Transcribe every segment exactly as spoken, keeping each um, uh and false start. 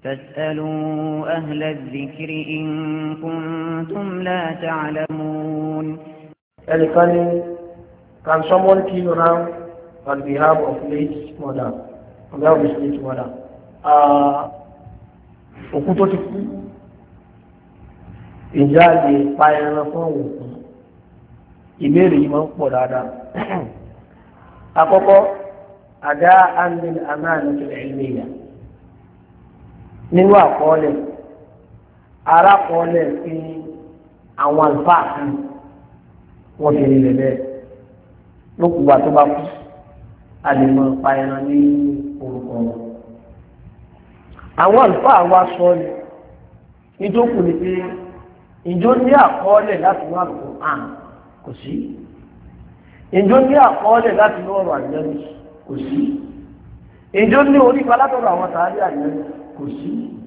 فاسألوا أهل الذكر إن كنتم لا تعلمون. Can someone kill around on behalf of late mother? On behalf of his late mother? Òkú tó ti kú, ìjà lè pa ẹran fún òkú. Ìbéèrè yìí máa ń pọ̀ dáadáa. Àkọ́kọ́, àdá àmìn àmánà al-ilmiyya. Nínú àkọọ́lẹ̀, arákọọ́lẹ̀ fi àwọn àlùfáà kan wọ́n fi rí lẹ́lẹ́. Lókùgbà tó bá kú, a lè mọ pa ẹran ní orúkọ wọn. Àwọn àlùfáà wa sọ ni ìjókòó ni pé ìjọ ní àkọọ́lẹ̀ láti wá àlùkò àn kò sí. Ìjọ ní àkọọ́lẹ̀ láti ní ọ̀rọ̀ àjẹmí kò sí. Ìjọ ní orí palátọ̀rọ̀ àwọn tààrí àjẹmí kò sí.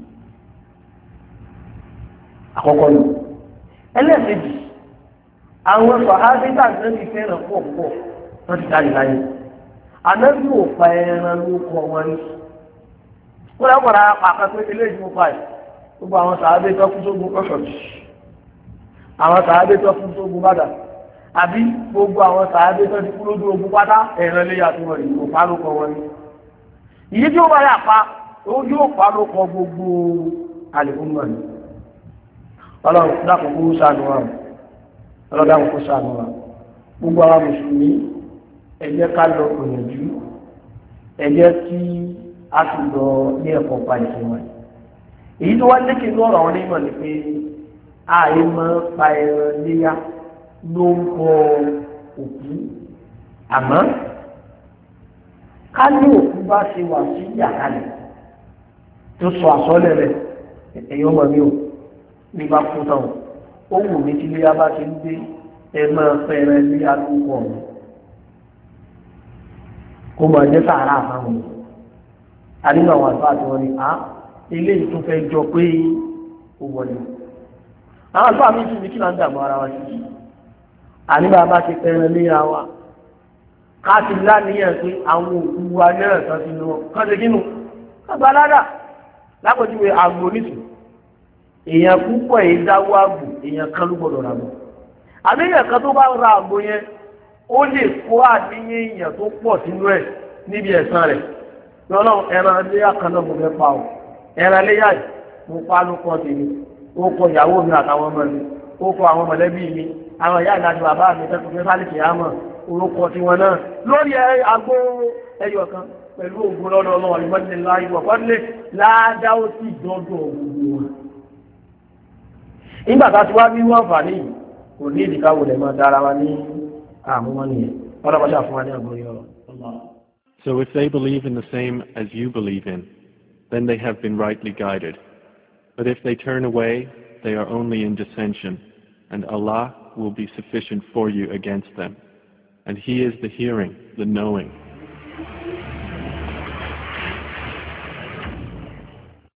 Àkọ́kọ́ ni. Ẹlẹ́ẹ̀kejì, àwọn sọ̀hádé tàbí ní fẹ́ràn pọ̀ pọ̀ wọ́n ti dárí láyé. Ànábì ò pa ẹran ló kọ wọn ní. Wọ́n lápọ̀ra pàkàtó ilé ìjọba báyìí. Gbogbo àwọn sàábé tó kú sógun kọ́ṣọ̀tì. Àwọn sàábé tó kú sógun bàdà. Àbí gbogbo àwọn sàábé tó ti kú lójú ogun pátá ẹran léyà tó wọ̀nyí kò pa ló kọ wọn ní. Ìyí tí ó bá yà pa, ó yóò pa ló kọ gbogbo àlèkùn mọ̀ ní. Ọlọ́run dákun kó ṣàánú wa. Ọlọ́run dákun kó ṣàánú wa. Gbogbo àwọn mùsùlùmí ẹ jẹ́ ká lọ gbìyànjú, ẹ jẹ́ kí a ti lọ ní ẹ̀kọ́ pa ìsìn wọn. Èyí tó wá lékè ní ọ̀rọ̀ àwọn onímọ̀ ni pé ààyè máa ń pa ẹran léyà ló ń kọ òkú. Àmọ́ ká ní òkú bá ṣe wà sí yàrá rẹ̀ tó sọ àsọ́lẹ̀ rẹ̀ ẹ̀yọ́ mọ̀ mí ò ní bá kú tán. Ó wù mí tí léyà bá ti ń gbé ẹ máa pẹ́ ẹran léyà ló ń kọ ọ̀hún. Kó máa jẹ́ sàárà àbáwọn. Àdínà àwọn àlùfáà tí wọ́n ní á ilé ìtún fẹ́ jọ pé ó wọlé. Àwọn àlùfáà mi tún ní kí là ń dààmú ara wa sí. Àníbà bá ti pẹran léra wa. Ká ti láníyàn pé àwọn òkú wa náà tán ti lọ kán ṣe kínú. Kágbá ládà lápòjúwe àgbò nìtù. Èèyàn púpọ̀ èyí dáwọ́ àgbò, èèyàn kan ló gbọdọ̀ rà bọ̀. Àníyàn kan tó bá ra àgbò yẹn, ó lè kó àníyàn èèyàn tó pọ̀ sínú ẹ̀ níbi ẹ̀san rẹ̀. Lọ́nà ẹran léyà kan náà mo fẹ́ pa ọ́. Ẹran léyà yìí mo pa ló kọ́ tèmi. Ó kọ ìyàwó mi àtàwọn ọmọ mi. Ó kọ àwọn mọ̀lẹ́bí mi. Àwọn ìyá ìdájọ́ bàbá mi tẹ́kùn fẹ́ fálìkì àmọ̀. Orúkọ tiwọn náà. Lórí agbó ẹyọ kan pẹ̀lú ògùn lọ́dọ̀ ọlọ́wọ́ ìmọ̀lẹ́ láyé wọ̀ pọ́nlé ládá ó sì dọ́dọ̀ gbogbo wọn. Nígbà tá a ti wá bí wọ́n fà níyì, kò ní ìdíkàwò lẹ̀ máa dára wa ní àmúmọ́ nìyẹn. Ọlọ́pàá fún wa ní àgbọ̀n yọrọ. So if they believe in the same as you believe in, then they have been rightly guided. But if they turn away, they are only in dissension, and Allah will be sufficient for you against them. And He is the hearing, the knowing.